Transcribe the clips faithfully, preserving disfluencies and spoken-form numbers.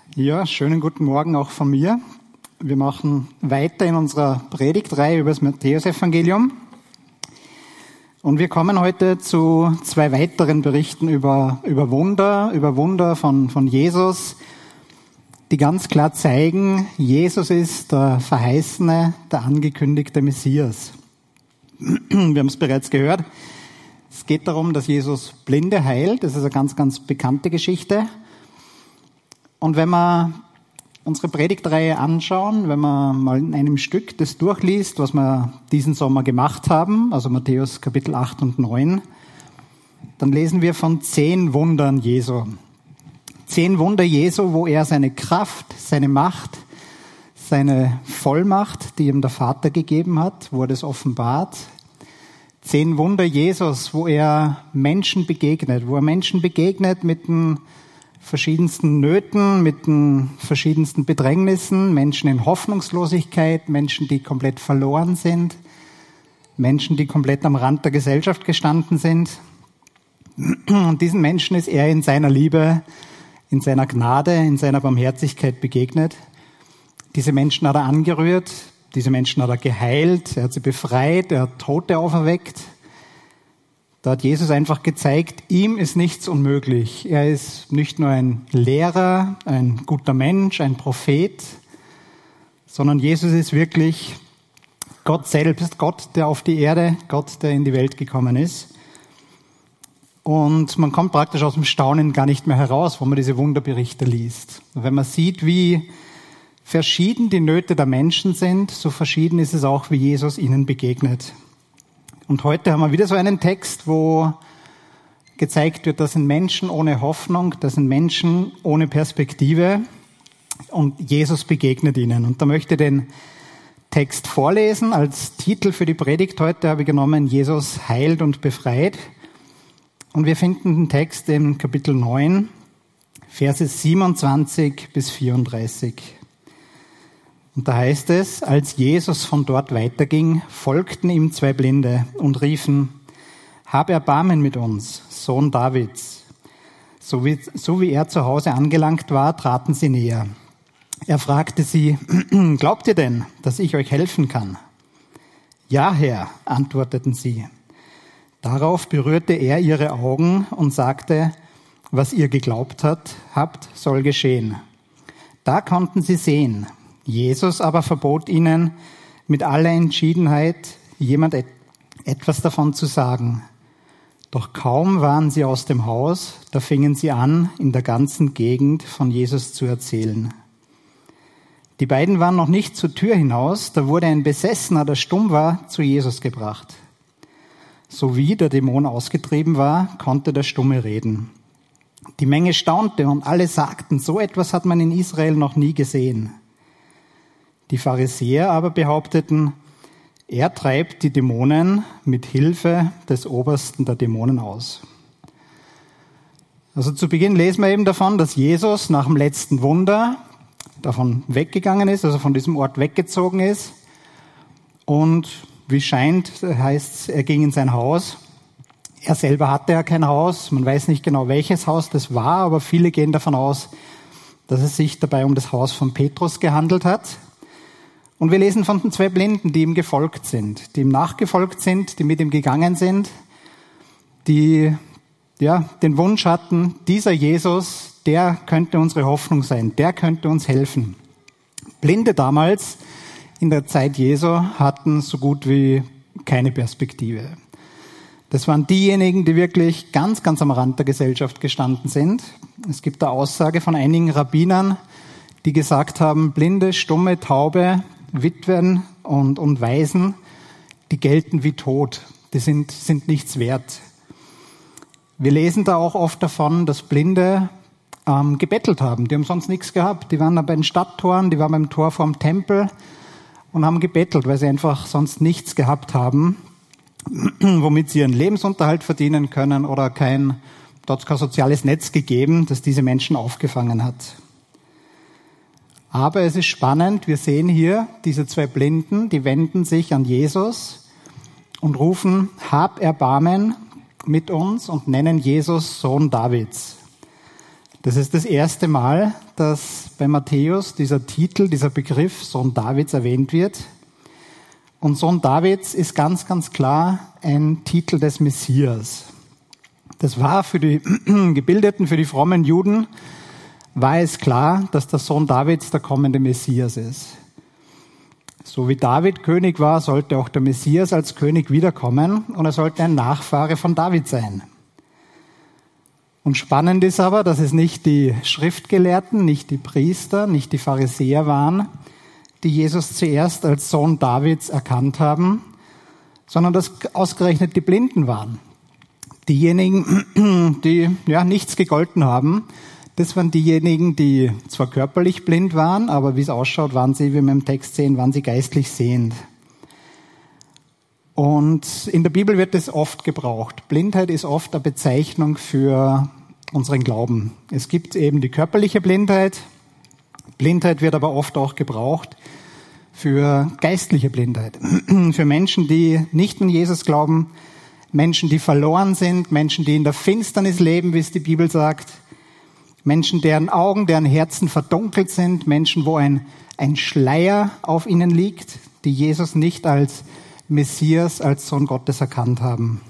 Ja, schönen guten Morgen auch von mir. Wir machen weiter in unserer Predigtreihe über das Matthäusevangelium. Und wir kommen heute zu zwei weiteren Berichten über, über Wunder, über Wunder von, von Jesus, die ganz klar zeigen, Jesus ist der verheißene, der angekündigte Messias. Wir haben es bereits gehört. Es geht darum, dass Jesus Blinde heilt. Das ist eine ganz, ganz bekannte Geschichte. Und wenn wir unsere Predigtreihe anschauen, wenn man mal in einem Stück das durchliest, was wir diesen Sommer gemacht haben, also Matthäus Kapitel acht und neun, dann lesen wir von zehn Wundern Jesu. Zehn Wunder Jesu, wo er seine Kraft, seine Macht, seine Vollmacht, die ihm der Vater gegeben hat, wo er das offenbart. Zehn Wunder Jesus, wo er Menschen begegnet, wo er Menschen begegnet mit den verschiedensten Nöten, mit den verschiedensten Bedrängnissen, Menschen in Hoffnungslosigkeit, Menschen, die komplett verloren sind, Menschen, die komplett am Rand der Gesellschaft gestanden sind. Und diesen Menschen ist er in seiner Liebe, in seiner Gnade, in seiner Barmherzigkeit begegnet. Diese Menschen hat er angerührt, diese Menschen hat er geheilt, er hat sie befreit, er hat Tote auferweckt. Da hat Jesus einfach gezeigt, ihm ist nichts unmöglich. Er ist nicht nur ein Lehrer, ein guter Mensch, ein Prophet, sondern Jesus ist wirklich Gott selbst, Gott, der auf die Erde, Gott, der in die Welt gekommen ist. Und man kommt praktisch aus dem Staunen gar nicht mehr heraus, wo man diese Wunderberichte liest. Und wenn man sieht, wie verschieden die Nöte der Menschen sind, so verschieden ist es auch, wie Jesus ihnen begegnet. Und heute haben wir wieder so einen Text, wo gezeigt wird, das sind Menschen ohne Hoffnung, das sind Menschen ohne Perspektive und Jesus begegnet ihnen. Und da möchte ich den Text vorlesen. Als Titel für die Predigt heute habe ich genommen, Jesus heilt und befreit. Und wir finden den Text im Kapitel neun, Verse siebenundzwanzig bis vierunddreißig. Und da heißt es, als Jesus von dort weiterging, folgten ihm zwei Blinde und riefen, hab Erbarmen mit uns, Sohn Davids. So wie, so wie er zu Hause angelangt war, traten sie näher. Er fragte sie, glaubt ihr denn, dass ich euch helfen kann? Ja, Herr, antworteten sie. Darauf berührte er ihre Augen und sagte, was ihr geglaubt hat, habt, soll geschehen. Da konnten sie sehen. Jesus aber verbot ihnen mit aller Entschiedenheit, jemand et- etwas davon zu sagen. Doch kaum waren sie aus dem Haus, da fingen sie an, in der ganzen Gegend von Jesus zu erzählen. Die beiden waren noch nicht zur Tür hinaus, da wurde ein Besessener, der stumm war, zu Jesus gebracht. Sowie der Dämon ausgetrieben war, konnte der Stumme reden. Die Menge staunte und alle sagten, so etwas hat man in Israel noch nie gesehen. Die Pharisäer aber behaupteten, er treibt die Dämonen mit Hilfe des Obersten der Dämonen aus. Also zu Beginn lesen wir eben davon, dass Jesus nach dem letzten Wunder davon weggegangen ist, also von diesem Ort weggezogen ist. Und wie scheint, heißt es, er ging in sein Haus. Er selber hatte ja kein Haus. Man weiß nicht genau, welches Haus das war, aber viele gehen davon aus, dass es sich dabei um das Haus von Petrus gehandelt hat. Und wir lesen von den zwei Blinden, die ihm gefolgt sind, die ihm nachgefolgt sind, die mit ihm gegangen sind, die ja den Wunsch hatten, dieser Jesus, der könnte unsere Hoffnung sein, der könnte uns helfen. Blinde damals in der Zeit Jesu hatten so gut wie keine Perspektive. Das waren diejenigen, die wirklich ganz, ganz am Rand der Gesellschaft gestanden sind. Es gibt eine Aussage von einigen Rabbinern, die gesagt haben, Blinde, Stumme, Taube, Witwen und, und Waisen, die gelten wie tot. Die sind, sind nichts wert. Wir lesen da auch oft davon, dass Blinde ähm, gebettelt haben. Die haben sonst nichts gehabt. Die waren da bei den Stadttoren, die waren beim Tor vorm Tempel und haben gebettelt, weil sie einfach sonst nichts gehabt haben, womit sie ihren Lebensunterhalt verdienen können oder kein, dort kein soziales Netz gegeben, das diese Menschen aufgefangen hat. Aber es ist spannend, wir sehen hier diese zwei Blinden, die wenden sich an Jesus und rufen, hab Erbarmen mit uns und nennen Jesus Sohn Davids. Das ist das erste Mal, dass bei Matthäus dieser Titel, dieser Begriff Sohn Davids erwähnt wird. Und Sohn Davids ist ganz, ganz klar ein Titel des Messias. Das war für die Gebildeten, für die frommen Juden, war es klar, dass der Sohn Davids der kommende Messias ist. So wie David König war, sollte auch der Messias als König wiederkommen und er sollte ein Nachfahre von David sein. Und spannend ist aber, dass es nicht die Schriftgelehrten, nicht die Priester, nicht die Pharisäer waren, die Jesus zuerst als Sohn Davids erkannt haben, sondern dass ausgerechnet die Blinden waren. Diejenigen, die ja nichts gegolten haben, das waren diejenigen, die zwar körperlich blind waren, aber wie es ausschaut, waren sie, wie wir im Text sehen, waren sie geistlich sehend. Und in der Bibel wird es oft gebraucht. Blindheit ist oft eine Bezeichnung für unseren Glauben. Es gibt eben die körperliche Blindheit. Blindheit wird aber oft auch gebraucht für geistliche Blindheit. Für Menschen, die nicht an Jesus glauben, Menschen, die verloren sind, Menschen, die in der Finsternis leben, wie es die Bibel sagt, Menschen, deren Augen, deren Herzen verdunkelt sind, Menschen, wo ein, ein Schleier auf ihnen liegt, die Jesus nicht als Messias, als Sohn Gottes erkannt haben.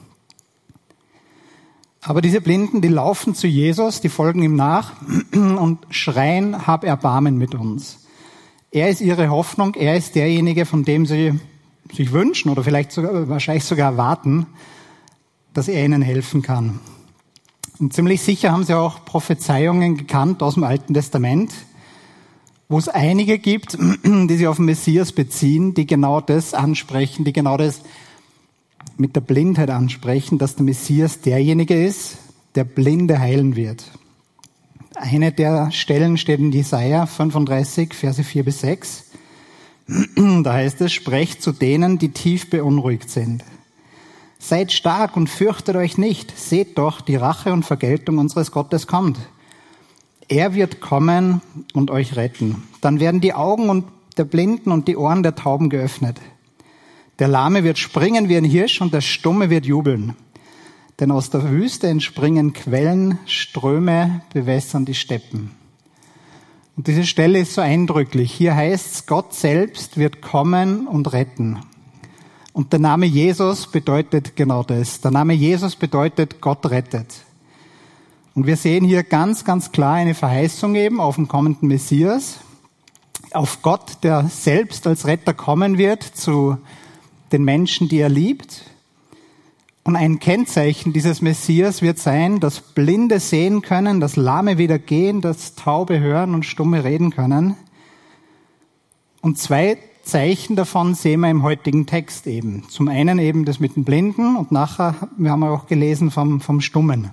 Aber diese Blinden, die laufen zu Jesus, die folgen ihm nach und schreien, hab Erbarmen mit uns. Er ist ihre Hoffnung, er ist derjenige, von dem sie sich wünschen oder vielleicht sogar, wahrscheinlich sogar erwarten, dass er ihnen helfen kann. Und ziemlich sicher haben sie auch Prophezeiungen gekannt aus dem Alten Testament, wo es einige gibt, die sich auf den Messias beziehen, die genau das ansprechen, die genau das mit der Blindheit ansprechen, dass der Messias derjenige ist, der Blinde heilen wird. Eine der Stellen steht in Jesaja fünfunddreißig, Verse vier bis sechs. Da heißt es, sprecht zu denen, die tief beunruhigt sind. Seid stark und fürchtet euch nicht. Seht doch, die Rache und Vergeltung unseres Gottes kommt. Er wird kommen und euch retten. Dann werden die Augen und der Blinden und die Ohren der Tauben geöffnet. Der Lahme wird springen wie ein Hirsch und der Stumme wird jubeln. Denn aus der Wüste entspringen Quellen, Ströme bewässern die Steppen. Und diese Stelle ist so eindrücklich. Hier heißt es, Gott selbst wird kommen und retten. Und der Name Jesus bedeutet genau das. Der Name Jesus bedeutet, Gott rettet. Und wir sehen hier ganz, ganz klar eine Verheißung eben auf den kommenden Messias, auf Gott, der selbst als Retter kommen wird zu den Menschen, die er liebt. Und ein Kennzeichen dieses Messias wird sein, dass Blinde sehen können, dass Lahme wieder gehen, dass Taube hören und Stumme reden können. Und zwei Zeichen davon sehen wir im heutigen Text eben. Zum einen eben das mit den Blinden und nachher, wir haben auch gelesen vom, vom Stummen.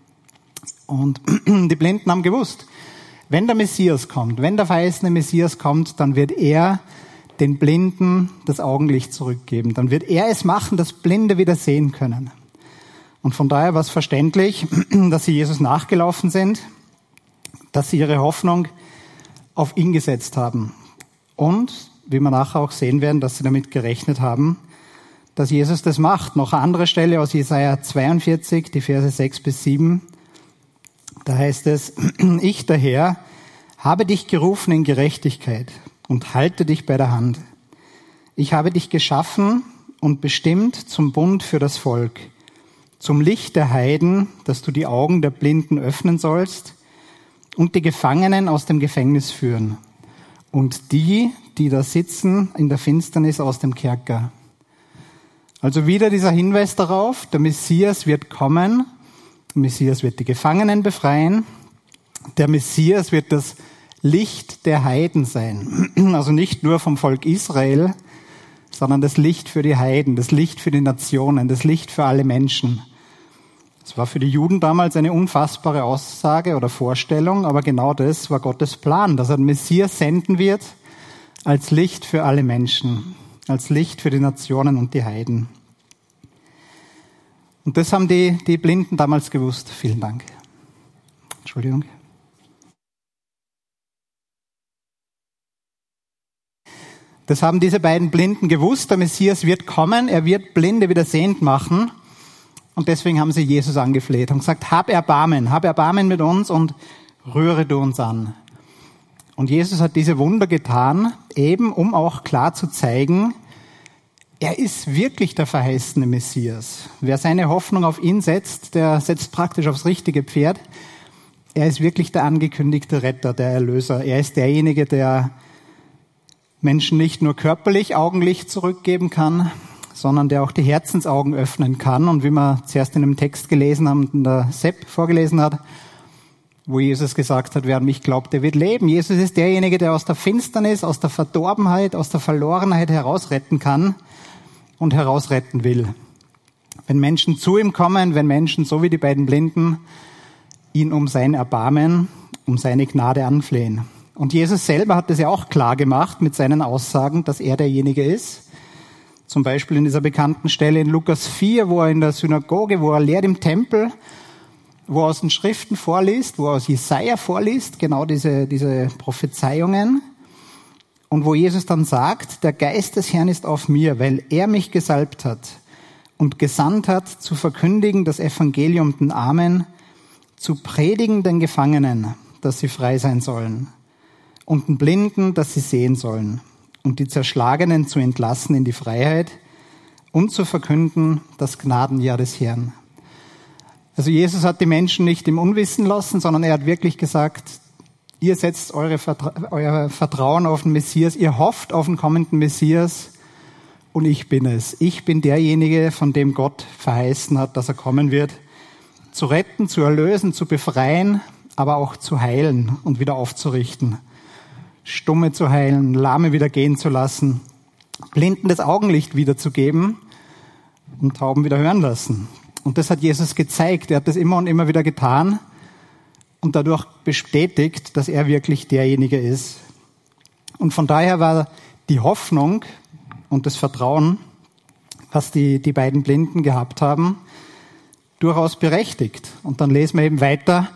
Und die Blinden haben gewusst, wenn der Messias kommt, wenn der verheißene Messias kommt, dann wird er den Blinden das Augenlicht zurückgeben. Dann wird er es machen, dass Blinde wieder sehen können. Und von daher war es verständlich, dass sie Jesus nachgelaufen sind, dass sie ihre Hoffnung auf ihn gesetzt haben. Und, wie wir nachher auch sehen werden, dass sie damit gerechnet haben, dass Jesus das macht. Noch eine andere Stelle aus Jesaja zweiundvierzig, die Verse sechs bis sieben. Da heißt es, ich, der Herr, habe dich gerufen in Gerechtigkeit und halte dich bei der Hand. Ich habe dich geschaffen und bestimmt zum Bund für das Volk, zum Licht der Heiden, dass du die Augen der Blinden öffnen sollst und die Gefangenen aus dem Gefängnis führen und die, die da sitzen in der Finsternis aus dem Kerker. Also wieder dieser Hinweis darauf, der Messias wird kommen, der Messias wird die Gefangenen befreien, der Messias wird das Licht der Heiden sein. Also nicht nur vom Volk Israel, sondern das Licht für die Heiden, das Licht für die Nationen, das Licht für alle Menschen. Das war für die Juden damals eine unfassbare Aussage oder Vorstellung, aber genau das war Gottes Plan, dass er den Messias senden wird als Licht für alle Menschen, als Licht für die Nationen und die Heiden. Und das haben die, die Blinden damals gewusst. Vielen Dank. Entschuldigung. Das haben diese beiden Blinden gewusst. Der Messias wird kommen, er wird Blinde wieder sehend machen. Und deswegen haben sie Jesus angefleht und gesagt, hab Erbarmen, hab Erbarmen mit uns und rühre du uns an. Und Jesus hat diese Wunder getan, eben um auch klar zu zeigen, er ist wirklich der verheißene Messias. Wer seine Hoffnung auf ihn setzt, der setzt praktisch aufs richtige Pferd. Er ist wirklich der angekündigte Retter, der Erlöser. Er ist derjenige, der Menschen nicht nur körperlich Augenlicht zurückgeben kann, sondern der auch die Herzensaugen öffnen kann. Und wie wir zuerst in dem Text gelesen haben, den der Sepp vorgelesen hat, wo Jesus gesagt hat, wer an mich glaubt, der wird leben. Jesus ist derjenige, der aus der Finsternis, aus der Verdorbenheit, aus der Verlorenheit herausretten kann und herausretten will. Wenn Menschen zu ihm kommen, wenn Menschen, so wie die beiden Blinden, ihn um sein Erbarmen, um seine Gnade anflehen. Und Jesus selber hat das ja auch klar gemacht mit seinen Aussagen, dass er derjenige ist. Zum Beispiel in dieser bekannten Stelle in Lukas vier, wo er in der Synagoge, wo er lehrt im Tempel, wo er aus den Schriften vorliest, wo er aus Jesaja vorliest, genau diese, diese Prophezeiungen. Und wo Jesus dann sagt, der Geist des Herrn ist auf mir, weil er mich gesalbt hat und gesandt hat, zu verkündigen das Evangelium den Armen, zu predigen den Gefangenen, dass sie frei sein sollen, und den Blinden, dass sie sehen sollen, und die Zerschlagenen zu entlassen in die Freiheit und zu verkünden das Gnadenjahr des Herrn. Also Jesus hat die Menschen nicht im Unwissen lassen, sondern er hat wirklich gesagt, ihr setzt eure Vertra- euer Vertrauen auf den Messias, ihr hofft auf den kommenden Messias und ich bin es. Ich bin derjenige, von dem Gott verheißen hat, dass er kommen wird, zu retten, zu erlösen, zu befreien, aber auch zu heilen und wieder aufzurichten. Stumme zu heilen, Lahme wieder gehen zu lassen, Blinden das Augenlicht wiederzugeben und Tauben wieder hören lassen. Und das hat Jesus gezeigt. Er hat das immer und immer wieder getan und dadurch bestätigt, dass er wirklich derjenige ist. Und von daher war die Hoffnung und das Vertrauen, was die, die beiden Blinden gehabt haben, durchaus berechtigt. Und dann lesen wir eben weiter,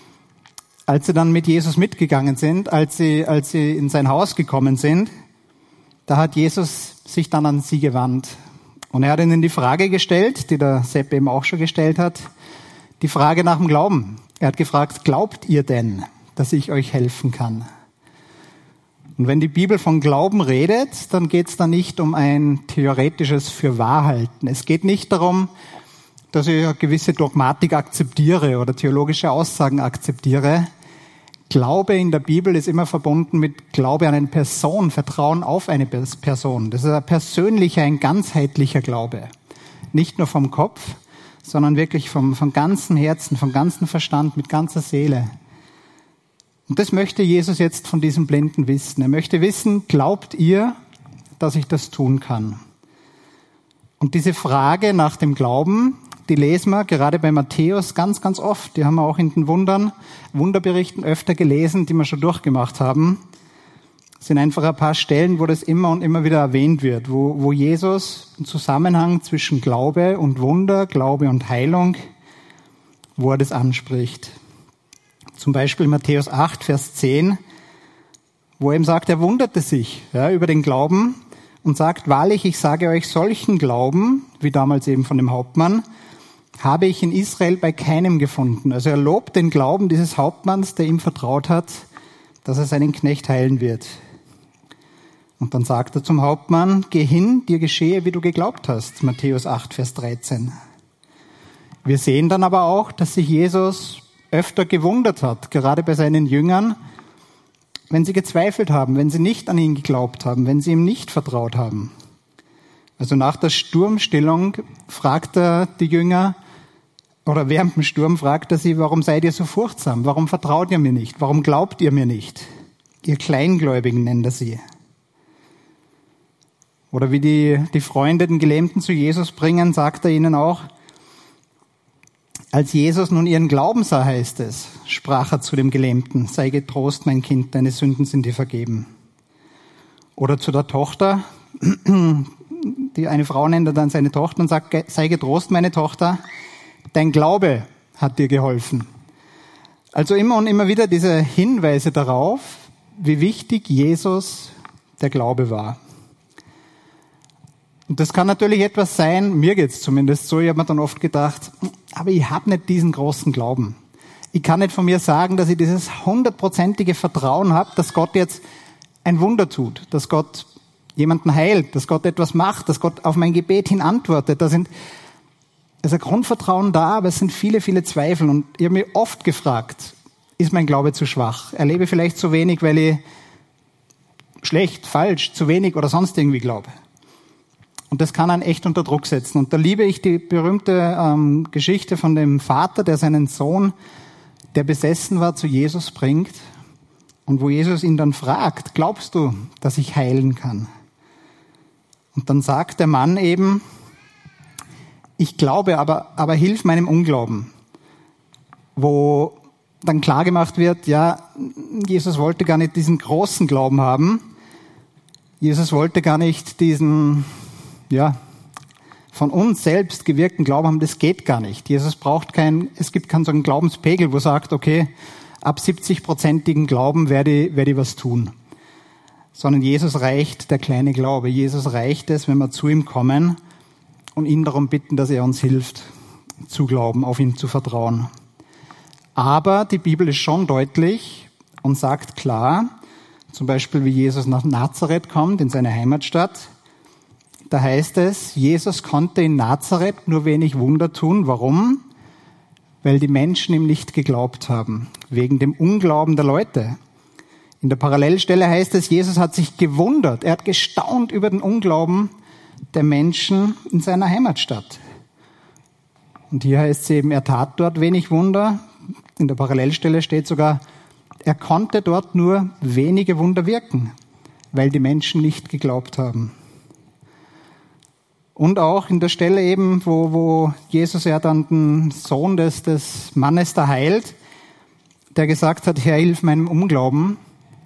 als sie dann mit Jesus mitgegangen sind, als sie, als sie in sein Haus gekommen sind, da hat Jesus sich dann an sie gewandt. Und er hat ihnen die Frage gestellt, die der Sepp eben auch schon gestellt hat, die Frage nach dem Glauben. Er hat gefragt, glaubt ihr denn, dass ich euch helfen kann? Und wenn die Bibel von Glauben redet, dann geht es da nicht um ein theoretisches Fürwahrhalten. Es geht nicht darum, dass ich eine gewisse Dogmatik akzeptiere oder theologische Aussagen akzeptiere. Glaube in der Bibel ist immer verbunden mit Glaube an eine Person, Vertrauen auf eine Person. Das ist ein persönlicher, ein ganzheitlicher Glaube. Nicht nur vom Kopf, sondern wirklich vom, vom ganzen Herzen, vom ganzen Verstand, mit ganzer Seele. Und das möchte Jesus jetzt von diesem Blinden wissen. Er möchte wissen, glaubt ihr, dass ich das tun kann? Und diese Frage nach dem Glauben, die lesen wir gerade bei Matthäus ganz, ganz oft. Die haben wir auch in den Wundern, Wunderberichten öfter gelesen, die wir schon durchgemacht haben. Das sind einfach ein paar Stellen, wo das immer und immer wieder erwähnt wird, wo, wo Jesus einen Zusammenhang zwischen Glaube und Wunder, Glaube und Heilung, wo er das anspricht. Zum Beispiel Matthäus acht, Vers zehn, wo er eben sagt, er wunderte sich ja, über den Glauben und sagt, wahrlich, ich sage euch, solchen Glauben, wie damals eben von dem Hauptmann, habe ich in Israel bei keinem gefunden. Also er lobt den Glauben dieses Hauptmanns, der ihm vertraut hat, dass er seinen Knecht heilen wird. Und dann sagt er zum Hauptmann, geh hin, dir geschehe, wie du geglaubt hast. Matthäus acht, Vers dreizehn. Wir sehen dann aber auch, dass sich Jesus öfter gewundert hat, gerade bei seinen Jüngern, wenn sie gezweifelt haben, wenn sie nicht an ihn geglaubt haben, wenn sie ihm nicht vertraut haben. Also nach der Sturmstillung fragt er die Jünger, oder während dem Sturm fragt er sie, warum seid ihr so furchtsam? Warum vertraut ihr mir nicht? Warum glaubt ihr mir nicht? Ihr Kleingläubigen nennt er sie. Oder wie die, die Freunde den Gelähmten zu Jesus bringen, sagt er ihnen auch, als Jesus nun ihren Glauben sah, heißt es, sprach er zu dem Gelähmten, sei getrost, mein Kind, deine Sünden sind dir vergeben. Oder zu der Tochter, die eine Frau nennt er dann seine Tochter und sagt, sei getrost, meine Tochter, dein Glaube hat dir geholfen. Also immer und immer wieder diese Hinweise darauf, wie wichtig Jesus der Glaube war. Und das kann natürlich etwas sein, mir geht's zumindest so, ich habe mir dann oft gedacht, aber ich habe nicht diesen großen Glauben. Ich kann nicht von mir sagen, dass ich dieses hundertprozentige Vertrauen habe, dass Gott jetzt ein Wunder tut, dass Gott jemanden heilt, dass Gott etwas macht, dass Gott auf mein Gebet hin antwortet. Da sind, da ist ein Grundvertrauen da, aber es sind viele, viele Zweifel. Und ich habe mich oft gefragt, ist mein Glaube zu schwach? Erlebe vielleicht zu wenig, weil ich schlecht, falsch, zu wenig oder sonst irgendwie glaube. Und das kann einen echt unter Druck setzen. Und da liebe ich die berühmte ähm, Geschichte von dem Vater, der seinen Sohn, der besessen war, zu Jesus bringt. Und wo Jesus ihn dann fragt, glaubst du, dass ich heilen kann? Und dann sagt der Mann eben, ich glaube, aber, aber hilf meinem Unglauben. Wo dann klar gemacht wird, ja, Jesus wollte gar nicht diesen großen Glauben haben. Jesus wollte gar nicht diesen, ja, von uns selbst gewirkten Glauben haben, das geht gar nicht. Jesus braucht kein, es gibt keinen so einen Glaubenspegel, wo er sagt, okay, ab siebzig-prozentigen Glauben werde ich, werde ich was tun. Sondern Jesus reicht der kleine Glaube. Jesus reicht es, wenn wir zu ihm kommen und ihn darum bitten, dass er uns hilft, zu glauben, auf ihn zu vertrauen. Aber die Bibel ist schon deutlich und sagt klar, zum Beispiel wie Jesus nach Nazareth kommt, in seine Heimatstadt, da heißt es, Jesus konnte in Nazareth nur wenig Wunder tun. Warum? Weil die Menschen ihm nicht geglaubt haben, wegen dem Unglauben der Leute. In der Parallelstelle heißt es, Jesus hat sich gewundert, er hat gestaunt über den Unglauben der Menschen in seiner Heimatstadt. Und hier heißt es eben, er tat dort wenig Wunder. In der Parallelstelle steht sogar, er konnte dort nur wenige Wunder wirken, weil die Menschen nicht geglaubt haben. Und auch in der Stelle eben, wo, wo Jesus ja dann den Sohn des, des Mannes da heilt, der gesagt hat, Herr, hilf meinem Unglauben,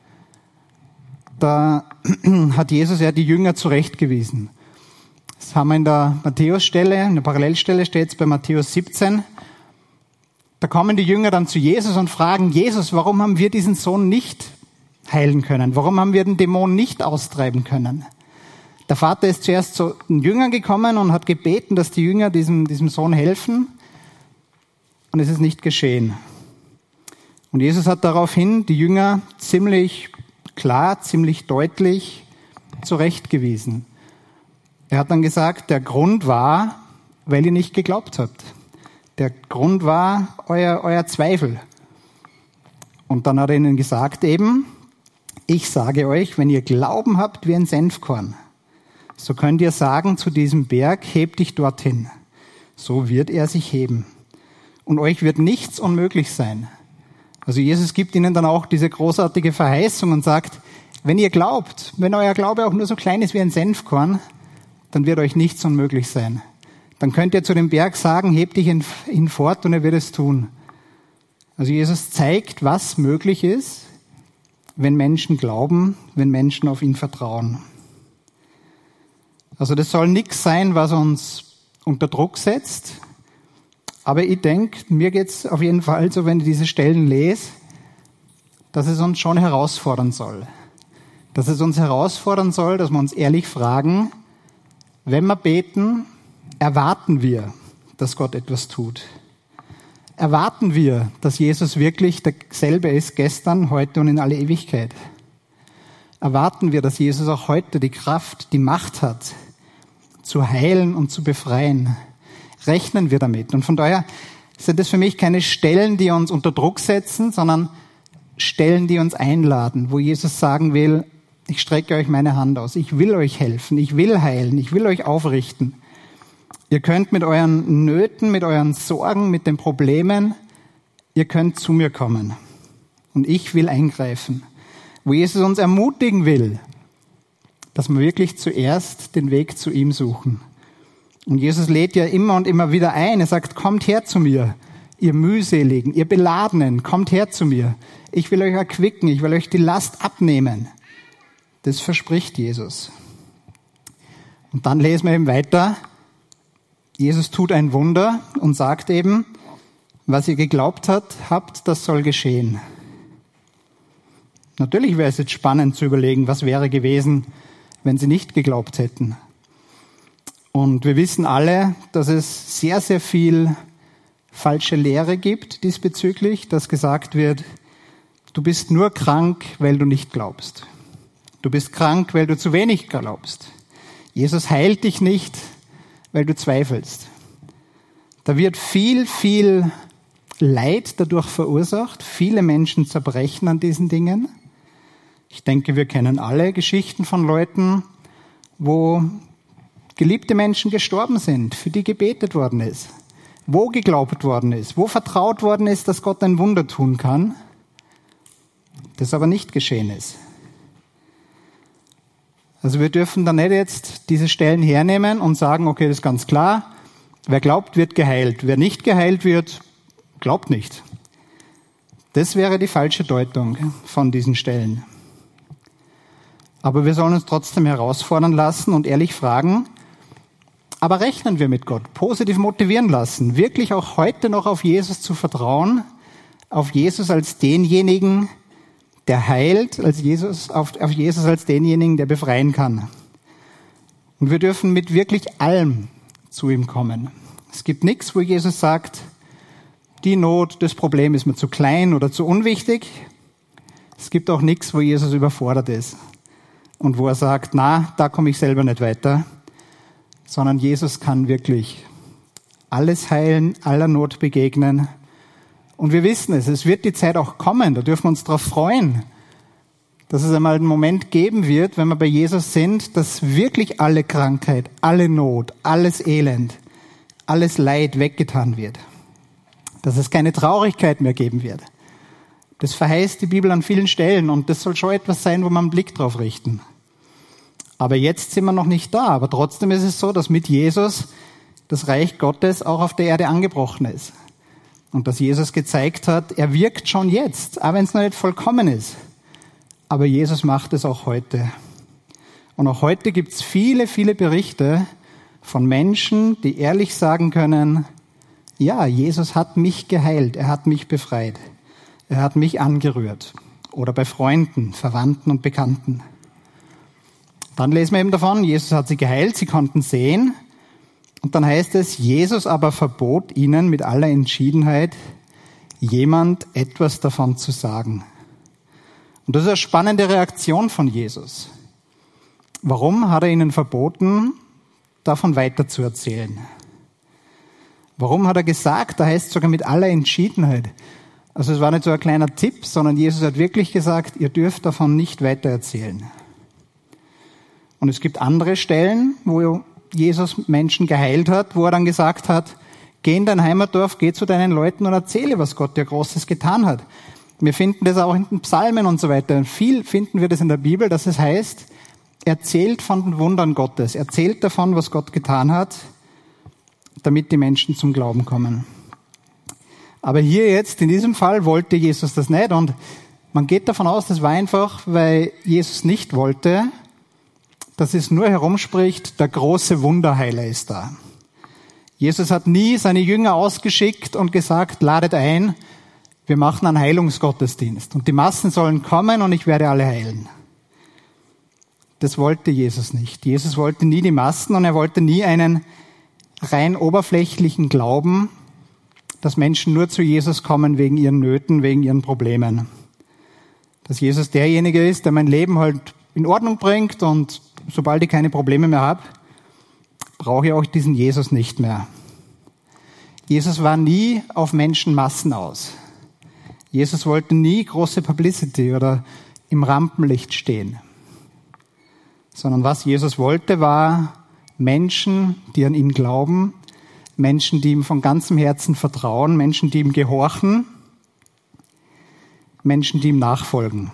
da hat Jesus ja die Jünger zurechtgewiesen. Das haben wir in der Matthäus-Stelle, in der Parallelstelle steht es bei Matthäus siebzehn. Da kommen die Jünger dann zu Jesus und fragen, Jesus, warum haben wir diesen Sohn nicht heilen können? Warum haben wir den Dämon nicht austreiben können? Der Vater ist zuerst zu den Jüngern gekommen und hat gebeten, dass die Jünger diesem, diesem Sohn helfen. Und es ist nicht geschehen. Und Jesus hat daraufhin die Jünger ziemlich klar, ziemlich deutlich zurechtgewiesen. Er hat dann gesagt, der Grund war, weil ihr nicht geglaubt habt. Der Grund war euer, euer Zweifel. Und dann hat er ihnen gesagt eben, ich sage euch, wenn ihr Glauben habt wie ein Senfkorn, so könnt ihr sagen zu diesem Berg, heb dich dorthin. So wird er sich heben. Und euch wird nichts unmöglich sein. Also Jesus gibt ihnen dann auch diese großartige Verheißung und sagt, wenn ihr glaubt, wenn euer Glaube auch nur so klein ist wie ein Senfkorn, dann wird euch nichts unmöglich sein. Dann könnt ihr zu dem Berg sagen, heb dich hinfort und er wird es tun. Also Jesus zeigt, was möglich ist, wenn Menschen glauben, wenn Menschen auf ihn vertrauen. Also das soll nichts sein, was uns unter Druck setzt. Aber ich denke, mir geht's auf jeden Fall so, wenn ich diese Stellen lese, dass es uns schon herausfordern soll. Dass es uns herausfordern soll, dass wir uns ehrlich fragen, wenn wir beten, erwarten wir, dass Gott etwas tut. Erwarten wir, dass Jesus wirklich derselbe ist, gestern, heute und in alle Ewigkeit. Erwarten wir, dass Jesus auch heute die Kraft, die Macht hat, zu heilen und zu befreien. Rechnen wir damit. Und von daher sind das für mich keine Stellen, die uns unter Druck setzen, sondern Stellen, die uns einladen, wo Jesus sagen will, ich strecke euch meine Hand aus, ich will euch helfen, ich will heilen, ich will euch aufrichten. Ihr könnt mit euren Nöten, mit euren Sorgen, mit den Problemen, ihr könnt zu mir kommen. Und ich will eingreifen. Wo Jesus uns ermutigen will, dass wir wirklich zuerst den Weg zu ihm suchen. Und Jesus lädt ja immer und immer wieder ein. Er sagt, kommt her zu mir, ihr Mühseligen, ihr Beladenen, kommt her zu mir. Ich will euch erquicken, ich will euch die Last abnehmen. Das verspricht Jesus. Und dann lesen wir eben weiter. Jesus tut ein Wunder und sagt eben, was ihr geglaubt habt, habt, das soll geschehen. Natürlich wäre es jetzt spannend zu überlegen, was wäre gewesen, wenn sie nicht geglaubt hätten. Und wir wissen alle, dass es sehr, sehr viel falsche Lehre gibt diesbezüglich, dass gesagt wird, du bist nur krank, weil du nicht glaubst. Du bist krank, weil du zu wenig glaubst. Jesus heilt dich nicht, weil du zweifelst. Da wird viel, viel Leid dadurch verursacht. Viele Menschen zerbrechen an diesen Dingen. Ich denke, wir kennen alle Geschichten von Leuten, wo geliebte Menschen gestorben sind, für die gebetet worden ist, wo geglaubt worden ist, wo vertraut worden ist, dass Gott ein Wunder tun kann, das aber nicht geschehen ist. Also wir dürfen da nicht jetzt diese Stellen hernehmen und sagen, okay, das ist ganz klar, wer glaubt, wird geheilt. Wer nicht geheilt wird, glaubt nicht. Das wäre die falsche Deutung von diesen Stellen. Aber wir sollen uns trotzdem herausfordern lassen und ehrlich fragen, aber rechnen wir mit Gott, positiv motivieren lassen, wirklich auch heute noch auf Jesus zu vertrauen, auf Jesus als denjenigen, der heilt, als Jesus, auf, auf Jesus als denjenigen, der befreien kann. Und wir dürfen mit wirklich allem zu ihm kommen. Es gibt nichts, wo Jesus sagt, die Not, das Problem ist mir zu klein oder zu unwichtig. Es gibt auch nichts, wo Jesus überfordert ist und wo er sagt, na, da komme ich selber nicht weiter, sondern Jesus kann wirklich alles heilen, aller Not begegnen. Und wir wissen es, es wird die Zeit auch kommen, da dürfen wir uns darauf freuen, dass es einmal einen Moment geben wird, wenn wir bei Jesus sind, dass wirklich alle Krankheit, alle Not, alles Elend, alles Leid weggetan wird. Dass es keine Traurigkeit mehr geben wird. Das verheißt die Bibel an vielen Stellen und das soll schon etwas sein, wo wir einen Blick drauf richten. Aber jetzt sind wir noch nicht da, aber trotzdem ist es so, dass mit Jesus das Reich Gottes auch auf der Erde angebrochen ist. Und dass Jesus gezeigt hat, er wirkt schon jetzt, auch wenn es noch nicht vollkommen ist. Aber Jesus macht es auch heute. Und auch heute gibt es viele, viele Berichte von Menschen, die ehrlich sagen können, ja, Jesus hat mich geheilt, er hat mich befreit, er hat mich angerührt. Oder bei Freunden, Verwandten und Bekannten. Dann lesen wir eben davon, Jesus hat sie geheilt, sie konnten sehen. Und dann heißt es, Jesus aber verbot ihnen mit aller Entschiedenheit, jemand etwas davon zu sagen. Und das ist eine spannende Reaktion von Jesus. Warum hat er ihnen verboten, davon weiterzuerzählen? Warum hat er gesagt, da heißt es sogar mit aller Entschiedenheit. Also es war nicht so ein kleiner Tipp, sondern Jesus hat wirklich gesagt, ihr dürft davon nicht weitererzählen. Und es gibt andere Stellen, wo Jesus Menschen geheilt hat, wo er dann gesagt hat, geh in dein Heimatdorf, geh zu deinen Leuten und erzähle, was Gott dir Großes getan hat. Wir finden das auch in den Psalmen und so weiter. Viel finden wir das in der Bibel, dass es heißt, erzählt von den Wundern Gottes, erzählt davon, was Gott getan hat, damit die Menschen zum Glauben kommen. Aber hier jetzt, in diesem Fall, wollte Jesus das nicht und man geht davon aus, das war einfach, weil Jesus nicht wollte, dass es nur herumspricht, der große Wunderheiler ist da. Jesus hat nie seine Jünger ausgeschickt und gesagt, ladet ein, wir machen einen Heilungsgottesdienst und die Massen sollen kommen und ich werde alle heilen. Das wollte Jesus nicht. Jesus wollte nie die Massen und er wollte nie einen rein oberflächlichen Glauben, dass Menschen nur zu Jesus kommen wegen ihren Nöten, wegen ihren Problemen. Dass Jesus derjenige ist, der mein Leben halt in Ordnung bringt und sobald ich keine Probleme mehr habe, brauche ich auch diesen Jesus nicht mehr. Jesus war nie auf Menschenmassen aus. Jesus wollte nie große Publicity oder im Rampenlicht stehen. Sondern was Jesus wollte, war Menschen, die an ihn glauben, Menschen, die ihm von ganzem Herzen vertrauen, Menschen, die ihm gehorchen, Menschen, die ihm nachfolgen.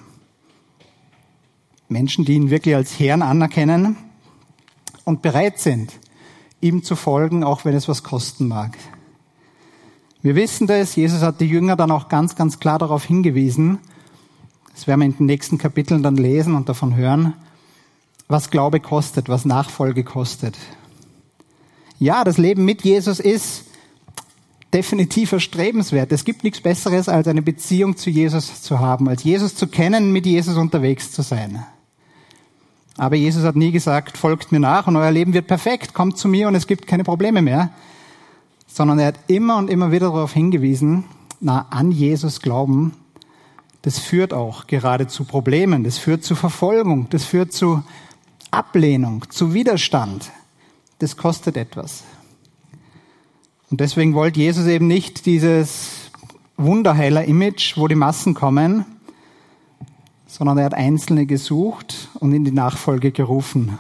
Menschen, die ihn wirklich als Herrn anerkennen und bereit sind, ihm zu folgen, auch wenn es was kosten mag. Wir wissen das, Jesus hat die Jünger dann auch ganz, ganz klar darauf hingewiesen, das werden wir in den nächsten Kapiteln dann lesen und davon hören, was Glaube kostet, was Nachfolge kostet. Ja, das Leben mit Jesus ist definitiv erstrebenswert. Es gibt nichts Besseres, als eine Beziehung zu Jesus zu haben, als Jesus zu kennen, mit Jesus unterwegs zu sein. Aber Jesus hat nie gesagt, folgt mir nach und euer Leben wird perfekt, kommt zu mir und es gibt keine Probleme mehr. sondern er hat immer und immer wieder darauf hingewiesen, na, an Jesus glauben, das führt auch gerade zu Problemen, das führt zu Verfolgung, das führt zu Ablehnung, zu Widerstand. Das kostet etwas. Und deswegen wollte Jesus eben nicht dieses Wunderheiler-Image, wo die Massen kommen, sondern er hat Einzelne gesucht und in die Nachfolge gerufen.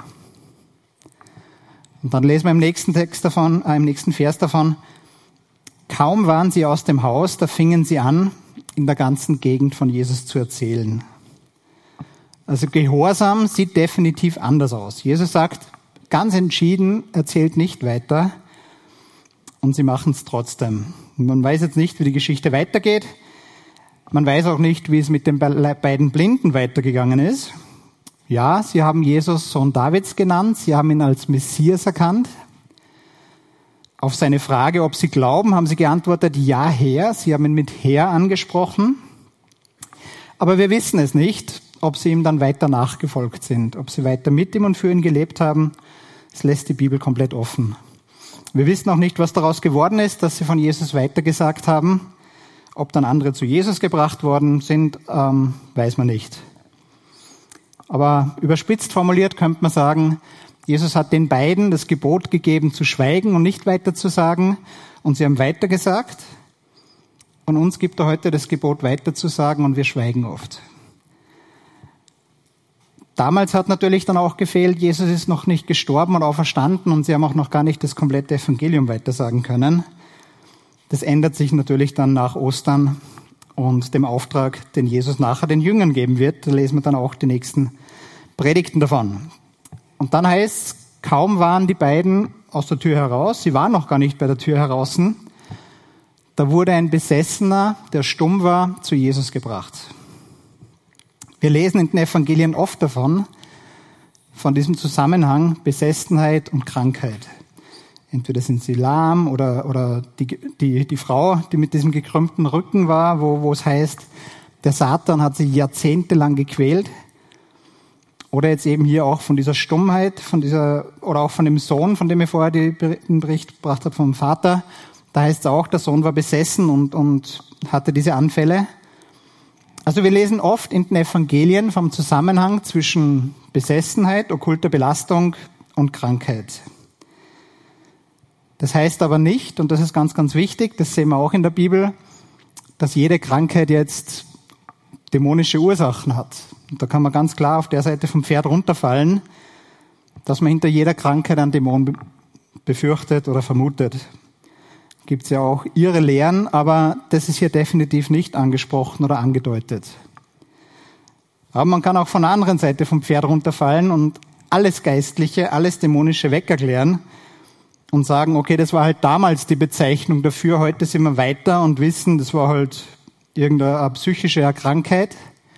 Und dann lesen wir im nächsten Text davon, äh, im nächsten Vers davon, kaum waren sie aus dem Haus, da fingen sie an, in der ganzen Gegend von Jesus zu erzählen. Also Gehorsam sieht definitiv anders aus. Jesus sagt ganz entschieden, erzählt nicht weiter und sie machen es trotzdem. Man weiß jetzt nicht, wie die Geschichte weitergeht. Man weiß auch nicht, wie es mit den beiden Blinden weitergegangen ist. Ja, sie haben Jesus Sohn Davids genannt, sie haben ihn als Messias erkannt. Auf seine Frage, ob sie glauben, haben sie geantwortet, ja, Herr. Sie haben ihn mit Herr angesprochen. Aber wir wissen es nicht, ob sie ihm dann weiter nachgefolgt sind, ob sie weiter mit ihm und für ihn gelebt haben. Das lässt die Bibel komplett offen. Wir wissen auch nicht, was daraus geworden ist, dass sie von Jesus weitergesagt haben. Ob dann andere zu Jesus gebracht worden sind, ähm, weiß man nicht. Aber überspitzt formuliert könnte man sagen, Jesus hat den beiden das Gebot gegeben, zu schweigen und nicht weiter zu sagen. Und sie haben weitergesagt. Und uns gibt er heute das Gebot, weiter zu sagen, und wir schweigen oft. Damals hat natürlich dann auch gefehlt, Jesus ist noch nicht gestorben und auferstanden und sie haben auch noch gar nicht das komplette Evangelium weitersagen können. Das ändert sich natürlich dann nach Ostern und dem Auftrag, den Jesus nachher den Jüngern geben wird. Da lesen wir dann auch die nächsten Predigten davon. Und dann heißt es, kaum waren die beiden aus der Tür heraus, sie waren noch gar nicht bei der Tür heraus, da wurde ein Besessener, der stumm war, zu Jesus gebracht. Wir lesen in den Evangelien oft davon, von diesem Zusammenhang Besessenheit und Krankheit. Entweder sind sie lahm oder, oder die, die, die Frau, die mit diesem gekrümmten Rücken war, wo, wo es heißt, der Satan hat sie jahrzehntelang gequält. Oder jetzt eben hier auch von dieser Stummheit, von dieser, oder auch von dem Sohn, von dem ich vorher den Bericht gebracht habe, vom Vater. Da heißt es auch, der Sohn war besessen und, und hatte diese Anfälle. Also wir lesen oft in den Evangelien vom Zusammenhang zwischen Besessenheit, okkulter Belastung und Krankheit. Das heißt aber nicht, und das ist ganz, ganz wichtig, das sehen wir auch in der Bibel, dass jede Krankheit jetzt dämonische Ursachen hat. Und da kann man ganz klar auf der Seite vom Pferd runterfallen, dass man hinter jeder Krankheit einen Dämon befürchtet oder vermutet. Gibt es ja auch irre Lehren, aber das ist hier definitiv nicht angesprochen oder angedeutet. Aber man kann auch von der anderen Seite vom Pferd runterfallen und alles Geistliche, alles Dämonische wegerklären und sagen, okay, das war halt damals die Bezeichnung dafür, heute sind wir weiter und wissen, das war halt irgendeine psychische Krankheit.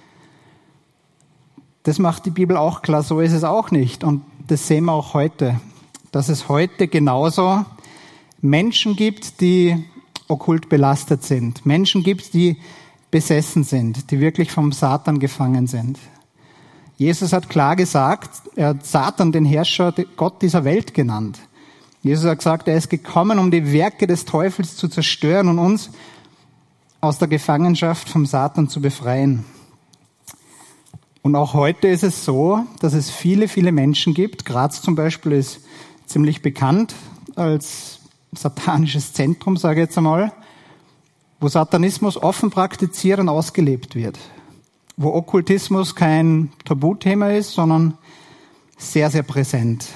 Das macht die Bibel auch klar, so ist es auch nicht. Und das sehen wir auch heute, dass es heute genauso Menschen gibt, die okkult belastet sind. Menschen gibt, die besessen sind, die wirklich vom Satan gefangen sind. Jesus hat klar gesagt, er hat Satan, den Herrscher, Gott dieser Welt genannt. Jesus hat gesagt, er ist gekommen, um die Werke des Teufels zu zerstören und uns aus der Gefangenschaft vom Satan zu befreien. Und auch heute ist es so, dass es viele, viele Menschen gibt. Graz zum Beispiel ist ziemlich bekannt als satanisches Zentrum, sage ich jetzt einmal, wo Satanismus offen praktiziert und ausgelebt wird. Wo Okkultismus kein Tabuthema ist, sondern sehr, sehr präsent.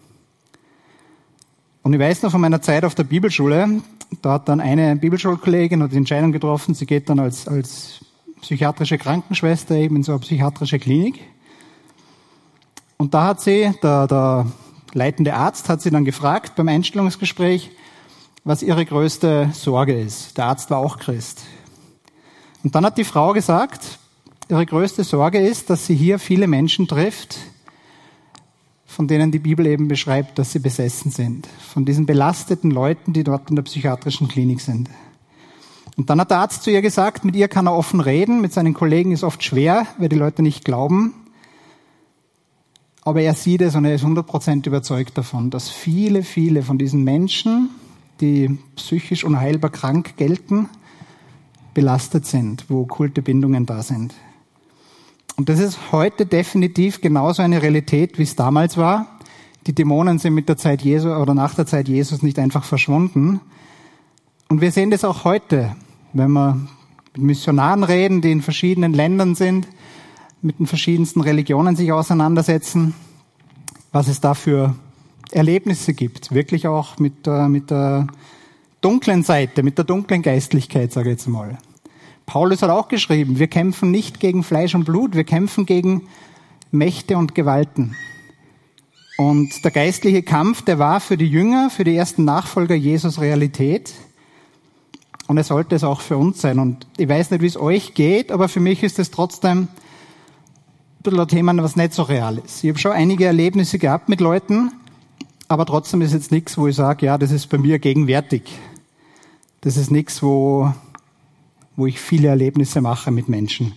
Und ich weiß noch von meiner Zeit auf der Bibelschule, da hat dann eine Bibelschulkollegin die Entscheidung getroffen, sie geht dann als, als psychiatrische Krankenschwester eben in so eine psychiatrische Klinik. Und da hat sie, der, der leitende Arzt hat sie dann gefragt beim Einstellungsgespräch, was ihre größte Sorge ist. Der Arzt war auch Christ. Und dann hat die Frau gesagt, ihre größte Sorge ist, dass sie hier viele Menschen trifft, von denen die Bibel eben beschreibt, dass sie besessen sind. Von diesen belasteten Leuten, die dort in der psychiatrischen Klinik sind. Und dann hat der Arzt zu ihr gesagt, mit ihr kann er offen reden, mit seinen Kollegen ist oft schwer, weil die Leute nicht glauben. Aber er sieht es und er ist hundert Prozent überzeugt davon, dass viele, viele von diesen Menschen die psychisch unheilbar krank gelten, belastet sind, wo okkulte Bindungen da sind. Und das ist heute definitiv genauso eine Realität, wie es damals war. Die Dämonen sind mit der Zeit Jesu oder nach der Zeit Jesus nicht einfach verschwunden. Und wir sehen das auch heute, wenn wir mit Missionaren reden, die in verschiedenen Ländern sind, mit den verschiedensten Religionen sich auseinandersetzen, was es da für Erlebnisse gibt. Wirklich auch mit der, mit der dunklen Seite, mit der dunklen Geistlichkeit, sage ich jetzt mal. Paulus hat auch geschrieben, wir kämpfen nicht gegen Fleisch und Blut, wir kämpfen gegen Mächte und Gewalten. Und der geistliche Kampf, der war für die Jünger, für die ersten Nachfolger Jesus Realität. Und er sollte es auch für uns sein. Und ich weiß nicht, wie es euch geht, aber für mich ist es trotzdem ein bisschen ein Thema, was nicht so real ist. Ich habe schon einige Erlebnisse gehabt mit Leuten, aber trotzdem ist jetzt nichts, wo ich sage, ja, das ist bei mir gegenwärtig. Das ist nichts, wo... wo ich viele Erlebnisse mache mit Menschen.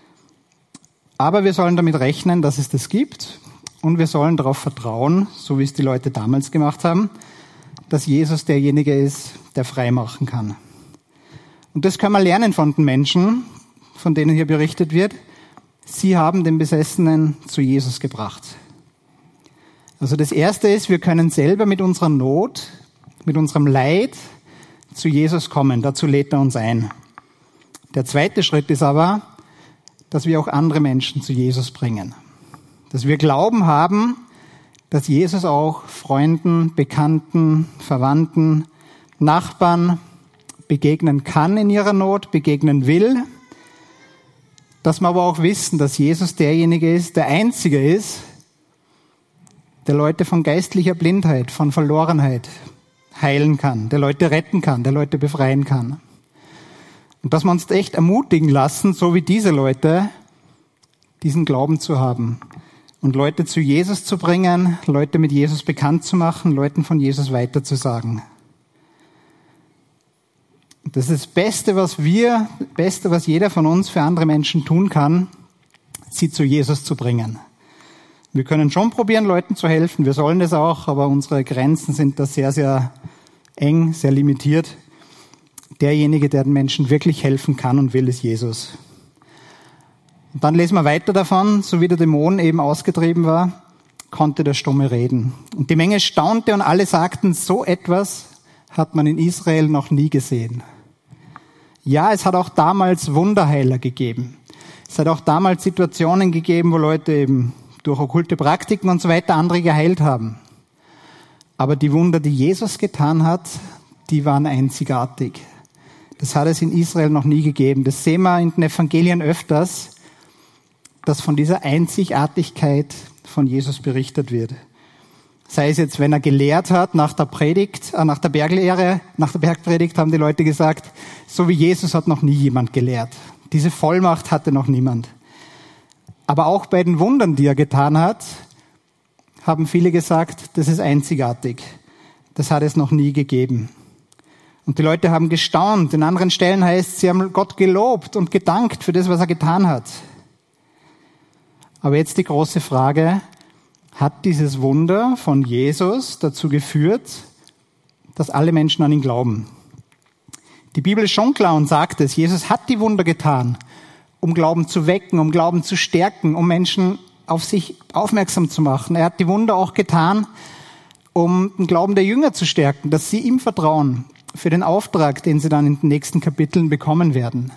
Aber wir sollen damit rechnen, dass es das gibt und wir sollen darauf vertrauen, so wie es die Leute damals gemacht haben, dass Jesus derjenige ist, der frei machen kann. Und das können wir lernen von den Menschen, von denen hier berichtet wird. Sie haben den Besessenen zu Jesus gebracht. Also das Erste ist, wir können selber mit unserer Not, mit unserem Leid zu Jesus kommen. Dazu lädt er uns ein. Der zweite Schritt ist aber, dass wir auch andere Menschen zu Jesus bringen. Dass wir Glauben haben, dass Jesus auch Freunden, Bekannten, Verwandten, Nachbarn begegnen kann in ihrer Not, begegnen will. Dass wir aber auch wissen, dass Jesus derjenige ist, der Einzige ist, der Leute von geistlicher Blindheit, von Verlorenheit heilen kann, der Leute retten kann, der Leute befreien kann. Und dass wir uns echt ermutigen lassen, so wie diese Leute, diesen Glauben zu haben. Und Leute zu Jesus zu bringen, Leute mit Jesus bekannt zu machen, Leuten von Jesus weiterzusagen. Das ist das Beste, was wir, das Beste, was jeder von uns für andere Menschen tun kann, sie zu Jesus zu bringen. Wir können schon probieren, Leuten zu helfen, wir sollen das auch, aber unsere Grenzen sind da sehr, sehr eng, sehr limitiert. Derjenige, der den Menschen wirklich helfen kann und will, ist Jesus. Und dann lesen wir weiter davon, so wie der Dämon eben ausgetrieben war, konnte der Stumme reden. Und die Menge staunte und alle sagten, so etwas hat man in Israel noch nie gesehen. Ja, es hat auch damals Wunderheiler gegeben. Es hat auch damals Situationen gegeben, wo Leute eben durch okkulte Praktiken und so weiter andere geheilt haben. Aber die Wunder, die Jesus getan hat, die waren einzigartig. Das hat es in Israel noch nie gegeben. Das sehen wir in den Evangelien öfters, dass von dieser Einzigartigkeit von Jesus berichtet wird. Sei es jetzt, wenn er gelehrt hat, nach der Predigt, äh, nach der Berglehre, nach der Bergpredigt haben die Leute gesagt, so wie Jesus hat noch nie jemand gelehrt. Diese Vollmacht hatte noch niemand. Aber auch bei den Wundern, die er getan hat, haben viele gesagt, das ist einzigartig. Das hat es noch nie gegeben. Und die Leute haben gestaunt. In anderen Stellen heißt es, sie haben Gott gelobt und gedankt für das, was er getan hat. Aber jetzt die große Frage, hat dieses Wunder von Jesus dazu geführt, dass alle Menschen an ihn glauben? Die Bibel ist schon klar und sagt es, Jesus hat die Wunder getan, um Glauben zu wecken, um Glauben zu stärken, um Menschen auf sich aufmerksam zu machen. Er hat die Wunder auch getan, um den Glauben der Jünger zu stärken, dass sie ihm vertrauen für den Auftrag, den sie dann in den nächsten Kapiteln bekommen werden.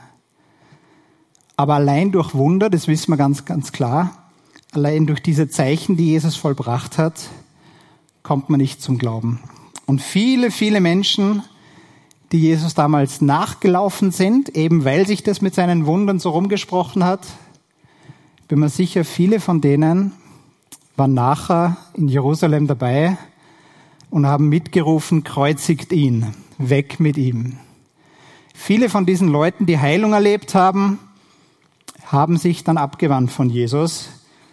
Aber allein durch Wunder, das wissen wir ganz, ganz klar, allein durch diese Zeichen, die Jesus vollbracht hat, kommt man nicht zum Glauben. Und viele, viele Menschen, die Jesus damals nachgelaufen sind, eben weil sich das mit seinen Wundern so rumgesprochen hat, bin mir sicher, viele von denen waren nachher in Jerusalem dabei und haben mitgerufen, kreuzigt ihn, weg mit ihm. Viele von diesen Leuten, die Heilung erlebt haben, haben sich dann abgewandt von Jesus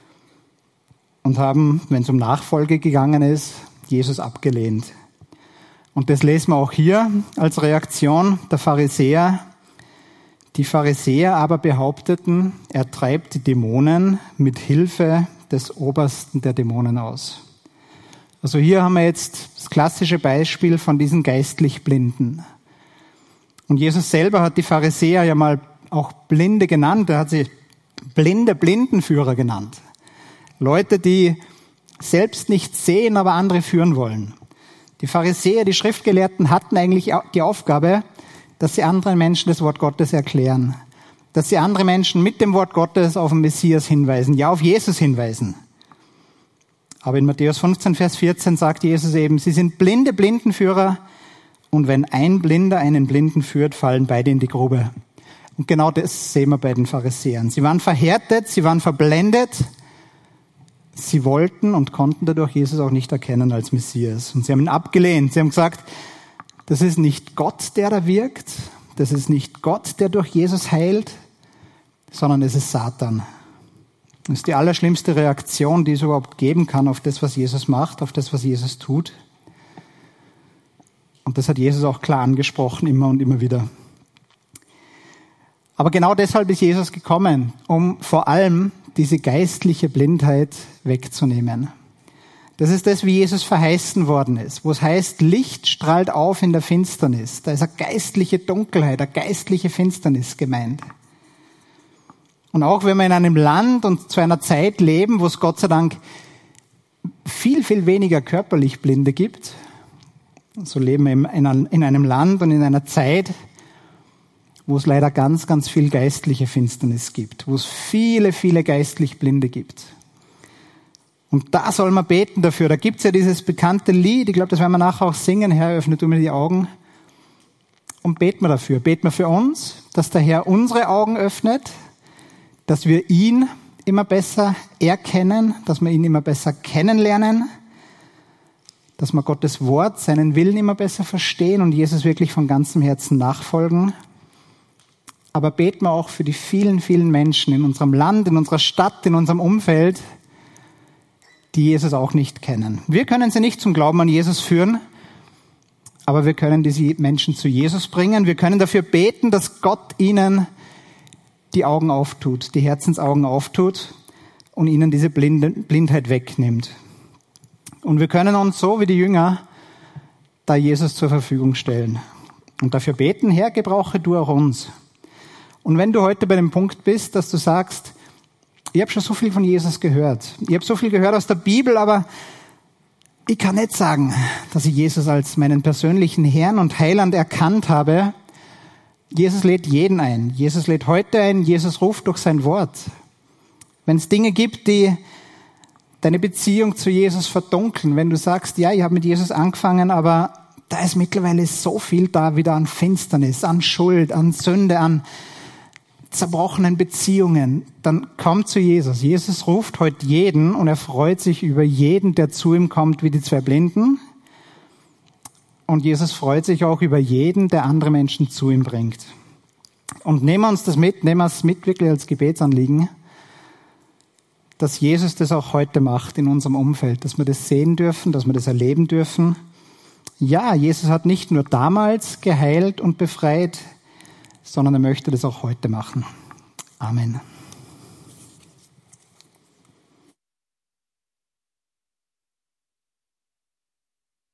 und haben, wenn es um Nachfolge gegangen ist, Jesus abgelehnt. Und das lesen wir auch hier als Reaktion der Pharisäer. Die Pharisäer aber behaupteten, er treibt die Dämonen mit Hilfe des Obersten der Dämonen aus. Also hier haben wir jetzt das klassische Beispiel von diesen geistlich Blinden. Und Jesus selber hat die Pharisäer ja mal auch Blinde genannt. Er hat sie blinde Blindenführer genannt. Leute, die selbst nicht sehen, aber andere führen wollen. Die Pharisäer, die Schriftgelehrten hatten eigentlich die Aufgabe, dass sie anderen Menschen das Wort Gottes erklären. Dass sie andere Menschen mit dem Wort Gottes auf den Messias hinweisen, ja auf Jesus hinweisen. Aber in Matthäus fünfzehn, Vers vierzehn sagt Jesus eben, sie sind blinde Blindenführer und wenn ein Blinder einen Blinden führt, fallen beide in die Grube. Und genau das sehen wir bei den Pharisäern. Sie waren verhärtet, sie waren verblendet, sie wollten und konnten dadurch Jesus auch nicht erkennen als Messias. Und sie haben ihn abgelehnt. Sie haben gesagt, das ist nicht Gott, der da wirkt, das ist nicht Gott, der durch Jesus heilt, sondern es ist Satan. Das ist die allerschlimmste Reaktion, die es überhaupt geben kann auf das, was Jesus macht, auf das, was Jesus tut. Und das hat Jesus auch klar angesprochen, immer und immer wieder. Aber genau deshalb ist Jesus gekommen, um vor allem diese geistliche Blindheit wegzunehmen. Das ist das, wie Jesus verheißen worden ist, wo es heißt, Licht strahlt auf in der Finsternis. Da ist eine geistliche Dunkelheit, eine geistliche Finsternis gemeint. Und auch wenn wir in einem Land und zu einer Zeit leben, wo es Gott sei Dank viel, viel weniger körperlich Blinde gibt, so leben wir in einem Land und in einer Zeit, wo es leider ganz, ganz viel geistliche Finsternis gibt, wo es viele, viele geistlich Blinde gibt. Und da soll man beten dafür. Da gibt's ja dieses bekannte Lied, ich glaube, das werden wir nachher auch singen, Herr, öffne du mir die Augen. Und beten wir dafür. Beten wir für uns, dass der Herr unsere Augen öffnet, dass wir ihn immer besser erkennen, dass wir ihn immer besser kennenlernen, dass wir Gottes Wort, seinen Willen immer besser verstehen und Jesus wirklich von ganzem Herzen nachfolgen. Aber beten wir auch für die vielen, vielen Menschen in unserem Land, in unserer Stadt, in unserem Umfeld, die Jesus auch nicht kennen. Wir können sie nicht zum Glauben an Jesus führen, aber wir können diese Menschen zu Jesus bringen. Wir können dafür beten, dass Gott ihnen die Augen auftut, die Herzensaugen auftut und ihnen diese Blindheit wegnimmt. Und wir können uns so wie die Jünger da Jesus zur Verfügung stellen und dafür beten, Herr, gebrauche du auch uns. Und wenn du heute bei dem Punkt bist, dass du sagst, ich habe schon so viel von Jesus gehört, ich habe so viel gehört aus der Bibel, aber ich kann nicht sagen, dass ich Jesus als meinen persönlichen Herrn und Heiland erkannt habe. Jesus lädt jeden ein. Jesus lädt heute ein. Jesus ruft durch sein Wort. Wenn es Dinge gibt, die deine Beziehung zu Jesus verdunkeln, wenn du sagst, ja, ich habe mit Jesus angefangen, aber da ist mittlerweile so viel da wieder an Finsternis, an Schuld, an Sünde, an zerbrochenen Beziehungen, dann komm zu Jesus. Jesus ruft heute jeden und er freut sich über jeden, der zu ihm kommt, wie die zwei Blinden. Und Jesus freut sich auch über jeden, der andere Menschen zu ihm bringt. Und nehmen wir uns das mit, nehmen wir es mit wirklich als Gebetsanliegen, dass Jesus das auch heute macht in unserem Umfeld, dass wir das sehen dürfen, dass wir das erleben dürfen. Ja, Jesus hat nicht nur damals geheilt und befreit, sondern er möchte das auch heute machen. Amen.